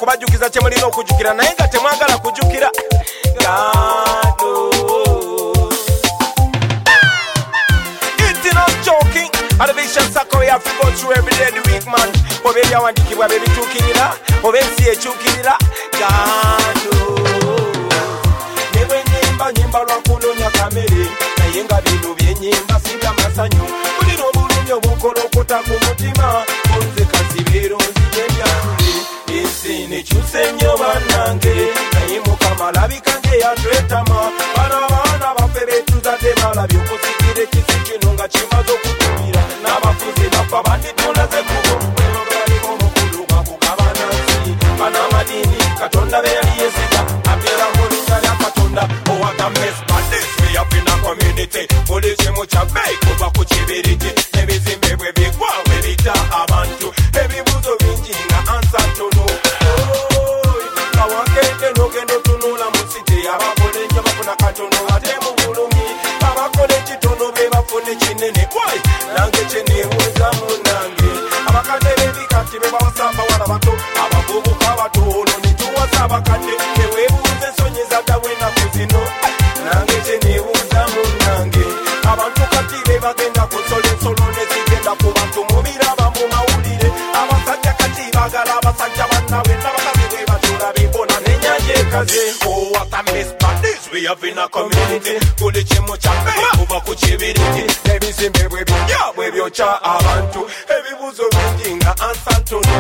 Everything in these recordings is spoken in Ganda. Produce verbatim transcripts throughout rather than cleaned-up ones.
kubajukiza kye mulina okujukira naye nga temwagala kujukira. God knows. It's not joking. And the vision circle we have to go through every day the week, man. Obe byawandikibwa bebituukirira, obe ensi ekyukirira. God knows. Newe nyimba nyimba lwa kunonya kamere, naye nga bino byenyimba si by'amasanyu. Bulina obulumi obukolokota ku mutima, onze kazibeero nzije byatule. Ensi nekyuse nnyo bannange, naye Mukama alabika ng'eyatwetama. Bano abaana baffe betuzadde balabye okusikira ekisi kino nga kimaze okutumira. N'abafuzi bafa banditulaze kubo, baliko omukulu gwakugaba nansi. Bano amadini Katonda be yali yeesiga, abeera mu linnya lya Katonda. Oh, what a mess, but this we up in a community. Buli kimu kyabbe kuva ku kibiriti. Ebizimbe bwe bigwa bwe bita abantu. Ebibuzo bingi nga ansa ntono. Kawakende n'ogenda otunula mu site. Abakola ennyo bafuna katono ate mu bulumi. Abakola ekitono be bafuna ekinene. Wai nange kye neebuuza munnange. Abakadde b'ebikati be bawasamba wala bato. Abavubuka batono ne tuwasa abakadde. Teweebuuza ensonyi zaddawo ennaku zino. Nange kye neebuuza munnange. Abantu kati be bagenda kusola ensolo ne zigenda ku bantu mubiraba mu mawulire. Abasajja kati baagala abasajja bannaabwe n'abakazi bwe batula bibona n'ennyanja ekaze. Oh, what a mess, but this we have in a community. Buli kimu kyabbe kuva ku kibiriti. Ebizimbe bwe bijja bwe byokya abantu. Ebibuzo bingi nga ansa ntono.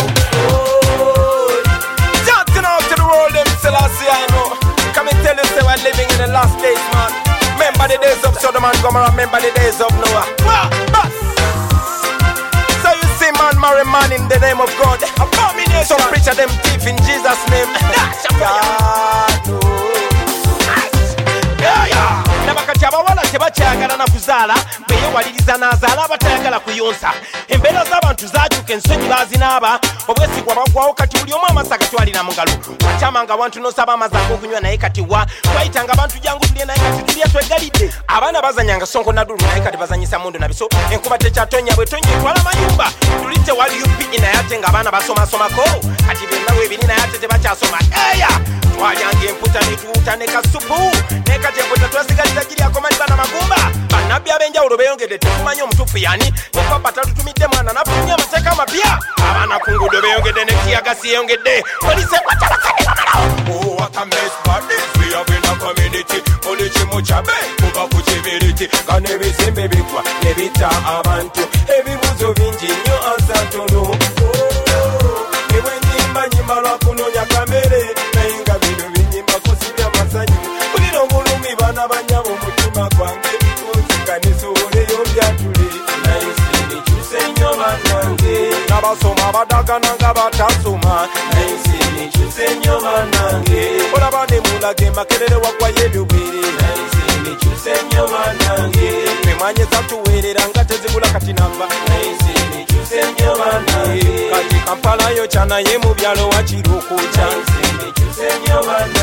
Chanting out to the world, them Selassie, I know. Come and tell you, say we're living in the last days, man. Remember the days of Sodom and Gomorrah, remember the days of Noah. Wow, bus. So you see man marry man in the name of God. Abomination. Some preacher them thief in Jesus' name. God knows. Yeah, yeah. Nabakati abawala tebakyagala na kuzaala beyewaliriza n'azaala abatayagala kuyonsa. Embeera z'abantu zaajuka ensonyi baazinaaba obwesigwa bagwawo kati buli omu amazzi agatwalira mu ngalo. Wakyamanga abantu n'osaba amazzi ag'okunywa naye kati wa twayitanga abantu jangu tulye naye kati tulya twegalidde. Abaana bazanyanga sonko na dulu naye kati bazanyisa mundu na biso. Enkuba tekyatonya bwe tonnya etwala mayumba. Tuli tewali U P E naye ate ng'abaana basomasomako kati byonna weebiri naye ate tebakyasoma. Eya twalyanga emputa ne tuwuta ne kasupu naye kati emputa twasigaliza giri akomaliza n'amagumba. Bannabbi ab'enjawulo beeyongedde tetumanyi omutuufu yani. Papa talutumidde mwana nafunye amateeka amapya. Abaana ku nguudo beeyongedde ne tiyagasi yeeyongedde. Poliisi ekwata bakadde bamalawo. Oh, what a mess, but this we have in a community. Buli kimu kyabbe kuva ku kibiriti. Nga n'ebizimbe bigwa ne bitta abantu. Ebibuzo bingi nnyo ansa ntono. Ewe nnyimba nnyimba lwa kunoonya kamere. Naye nga bino binyimba kusibya masanyu. Bulina obulumi baana bannyabo omutima gwange. Nga nesoboleyo byatule. Naye sinikyuse nnyo bannange. N'abasoma badagana nga batasoma. Naye sinikyuse nnyo bannange. Olaba ne mulaga emakerere waggwayo ebyobwere. Naye sinikyuse nnyo bannange. Emwanyi zatuweerera nga tezigula kati nava. Naye sinikyuse nnyo bannange. Kati Kampala yo kyanaye mu byalo wakirukuta. Naye sinikyuse nnyo bannange.